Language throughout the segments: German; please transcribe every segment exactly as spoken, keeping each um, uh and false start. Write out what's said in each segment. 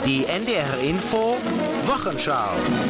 Die N D R Info Wochenschau.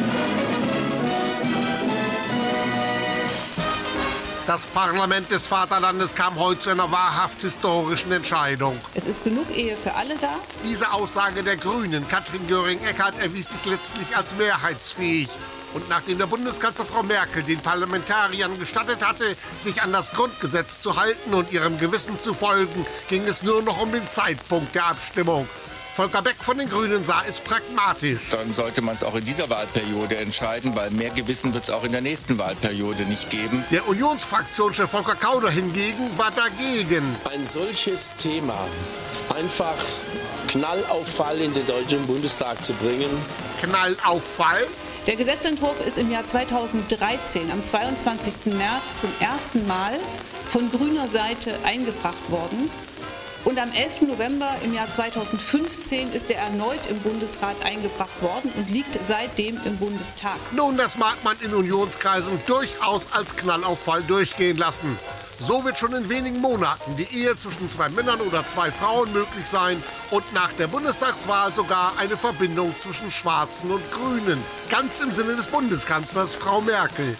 Das Parlament des Vaterlandes kam heute zu einer wahrhaft historischen Entscheidung. Es ist genug Ehe für alle da. Diese Aussage der Grünen, Katrin Göring-Eckardt, erwies sich letztlich als mehrheitsfähig. Und nachdem der Bundeskanzler Frau Merkel den Parlamentariern gestattet hatte, sich an das Grundgesetz zu halten und ihrem Gewissen zu folgen, ging es nur noch um den Zeitpunkt der Abstimmung. Volker Beck von den Grünen sah es pragmatisch. Dann sollte man es auch in dieser Wahlperiode entscheiden, weil mehr Gewissen wird es auch in der nächsten Wahlperiode nicht geben. Der Unionsfraktionschef Volker Kauder hingegen war dagegen. Ein solches Thema einfach Knallauffall in den Deutschen Bundestag zu bringen. Knallauffall? Der Gesetzentwurf ist im Jahr zweitausenddreizehn, am zweiundzwanzigsten März, zum ersten Mal von grüner Seite eingebracht worden. Und am elften November im Jahr zweitausendfünfzehn ist er erneut im Bundesrat eingebracht worden und liegt seitdem im Bundestag. Nun, das mag man in Unionskreisen durchaus als Knallauffall durchgehen lassen. So wird schon in wenigen Monaten die Ehe zwischen zwei Männern oder zwei Frauen möglich sein und nach der Bundestagswahl sogar eine Verbindung zwischen Schwarzen und Grünen. Ganz im Sinne des Bundeskanzlers Frau Merkel.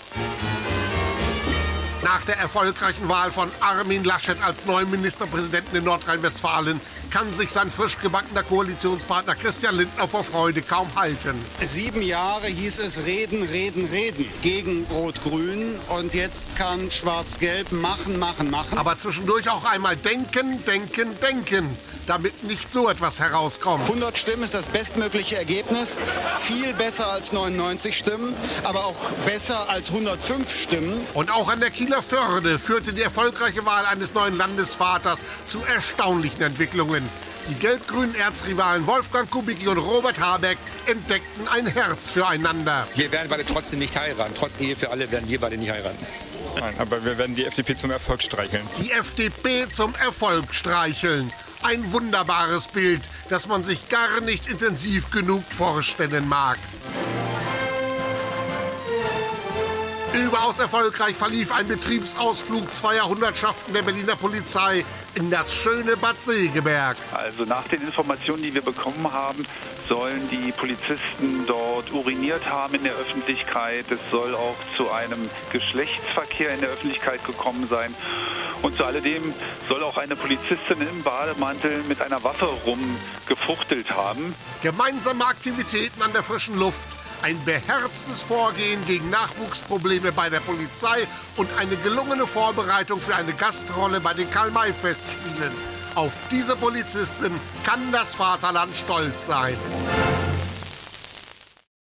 Nach der erfolgreichen Wahl von Armin Laschet als neuen Ministerpräsidenten in Nordrhein-Westfalen kann sich sein frisch gebackener Koalitionspartner Christian Lindner vor Freude kaum halten. Sieben Jahre hieß es reden, reden, reden gegen Rot-Grün und jetzt kann Schwarz-Gelb machen, machen, machen. Aber zwischendurch auch einmal denken, denken, denken, damit nicht so etwas herauskommt. hundert Stimmen ist das bestmögliche Ergebnis, viel besser als neunundneunzig Stimmen, aber auch besser als hundertfünf Stimmen. Und auch an der Kieler Förde führte die erfolgreiche Wahl eines neuen Landesvaters zu erstaunlichen Entwicklungen. Die gelb-grünen Erzrivalen Wolfgang Kubicki und Robert Habeck entdeckten ein Herz füreinander. Wir werden beide trotzdem nicht heiraten. Trotz Ehe für alle werden wir beide nicht heiraten. Nein, aber wir werden die F D P zum Erfolg streicheln. Die F D P zum Erfolg streicheln. Ein wunderbares Bild, das man sich gar nicht intensiv genug vorstellen mag. Überaus erfolgreich verlief ein Betriebsausflug zweier Hundertschaften der Berliner Polizei in das schöne Bad Segeberg. Also nach den Informationen, die wir bekommen haben, sollen die Polizisten dort uriniert haben in der Öffentlichkeit. Es soll auch zu einem Geschlechtsverkehr in der Öffentlichkeit gekommen sein. Und zu alledem soll auch eine Polizistin im Bademantel mit einer Waffe rumgefuchtelt haben. Gemeinsame Aktivitäten an der frischen Luft, ein beherztes Vorgehen gegen Nachwuchsprobleme bei der Polizei und eine gelungene Vorbereitung für eine Gastrolle bei den Karl-May-Festspielen. Auf diese Polizisten kann das Vaterland stolz sein.